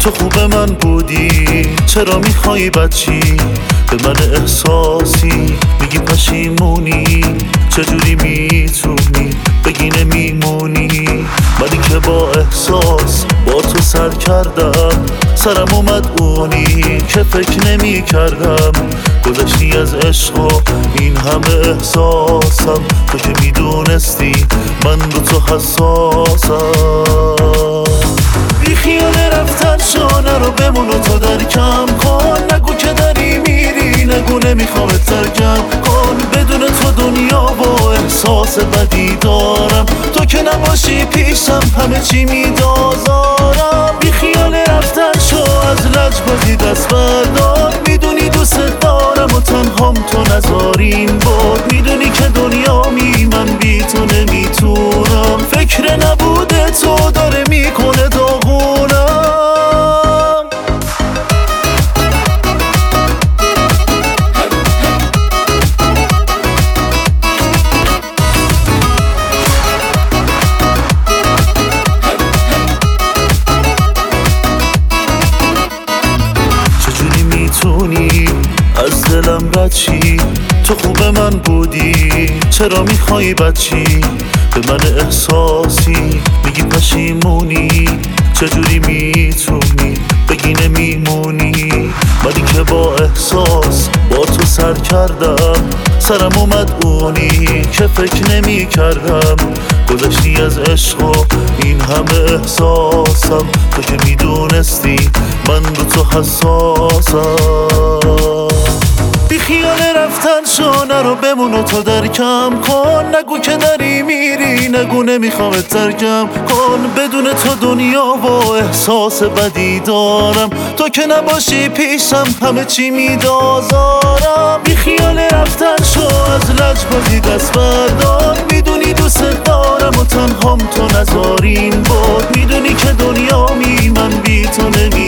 تو خوب من بودی، چرا میخوای بچی به من احساسی میگی پشیمونی؟ چجوری میتونی بگی نمیمونی؟ منی که با احساس با تو سر کردم، سرم اومد اونی که فکر نمی کردم. گذشتی از عشق و این همه احساسم، تو که میدونستی من رو تو حساسم. بی خیال رفتن شو، نرو بمون و تو درکم کن. نگو که داری میری، نگو نمیخوامت ترکم کن. بدون تو دنیا با احساس بدی دارم، تو که نباشی پیشم همه چی میدازارم. بی خیال رفتن شو، از لجبازی دست بردار. میدونی دوست دارم و تنهام تو نذارین باد. میدونی که دنیا من بی تو نمیتونم. فکر نبوده تو داره میکنه داغونم. چجوری میتونی از دلم رد شی؟ تو خوب من بودی، چرا میخوای بچی به من احساسی میگی پشیمونی؟ چجوری میتونی بگی نمیمونی؟ منی که با احساس با تو سر کردم، سرم اومد اونی که فکر نمی کردم. گذشتی از عشق و این همه احساسم، تو که میدونستی من رو تو حساسم. بی خیال رفتن شو، نرو بمون و تو درکم کن. نگو که داری میری، نگو نمیخوامت ترکم کن. بدون تو دنیا با احساس بدی دارم، تو که نباشی پیشم همه چی میدازارم. بی خیال رفتن شو، از لجبازی دست بردار. میدونی دوست دارم و تنهام تو نذارین باد. میدونی که دنیا من بی تو نمی